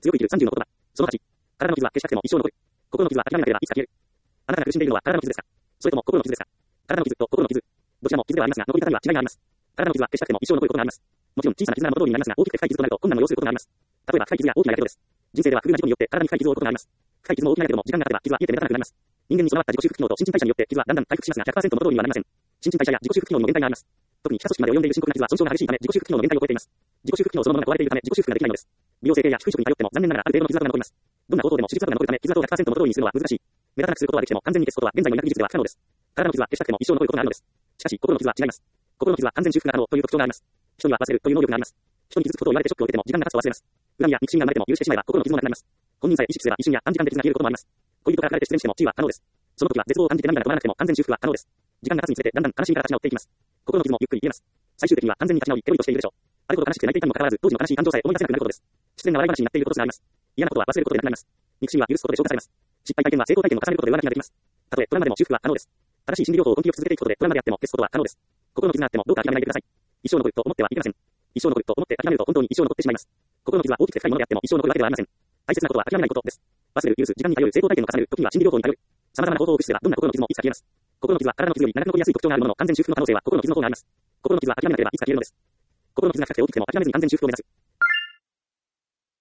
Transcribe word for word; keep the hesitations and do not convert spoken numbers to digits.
強く生きるさんじゅうの言葉。そのはち。体の傷は消したくても一生残る。心の傷は諦めなければいつか消える。あなたが苦しんでいるのは体の傷ですか？それとも心の傷ですか？体の傷と心の傷。どちらも傷ではありますが、残り方には違いがあります。体の傷は消したくても一生残ることがあります。もちろん小さな傷なら元通りになりますが、大きくて深い傷となると困難を要することがあります。例えば深い傷や大きなやけどです。人生では不遇な事故によって体に深い傷を負うことがあります。深い傷も大きなやけども時間が経てば傷は癒えて目立たなくなります。人間に備わった自己修復機能と新陳代謝によって傷はだんだん回復しますが ひゃくパーセント 元通りにはなりません。新陳代謝や自己修復機能にも限界があります。特に皮下組織まで及んでいる深刻な傷は損傷が激しいため自己修復機能の限界を超えています。自己修復機能そのものが壊れているため自己修復ができないのです。美容整形や皮膚処理に頼っても残念ながらある程度の傷跡が残ります。どんな方法でも手術跡が残るため傷跡を ひゃくパーセント 元通りにするのは難しい。目立たなくすることはできても完全に消すことは現在の医学技術では不可能です。体の傷は消したくても一生残ることがあるのです。しかし心の傷は違います。心の傷は完全修復が可能という特徴があります。人には忘れるという能力があります。人に傷つくことを言われてショックを受けても時間が経つと忘れます。恨みや憎しみが生まれても許してしまえば心の傷もなくなります。本人さえ意識すれば一瞬や短時間で傷が癒えることもあります。恋人から振られて失恋しても治癒は可能です。その時は絶望を感じて涙が止まらなくても完全修復は可能です。時間が経つにつれてだんだん悲しみから立ち直っていきます。心の傷もゆっくり癒えます。最終的には完全に立ち直り、手をとしているでしょう。あること悲しくて泣いていたにもかかわらず、当時の悲しい感情さえ思い出せなくなることです。失恋が笑い話になっていることすらあります。嫌なことは忘れることでなくなります。憎しみは許すことで消化されます。失敗体験は成功体験を重ねることで上書きができます。たとえトラウマでも修復は可能です。正しい心理療法を根気よく続けていくことでトラウマであっても消すことは可能です。心の傷があってもどうか諦めないでください。一生残ると思ってはいけません。一生残ると思って諦めると本当に一生残ってしまいます。心の傷は大きくて深いものであっても一生残るわけではありません。大切なことは諦めないことです。忘れる、許す、時間に頼る、成功体験を重ねる、時には心理療法に頼る。様々な方法を駆使すればどんな心の傷もいつか消えます。心の傷は体の傷より長く残りやすい特徴があるものの完全修復の可能性は心の傷の方があります。心の傷は諦めなければいつか消えるのです。心の傷が深くて大きくても諦めずに完全修復を目指す。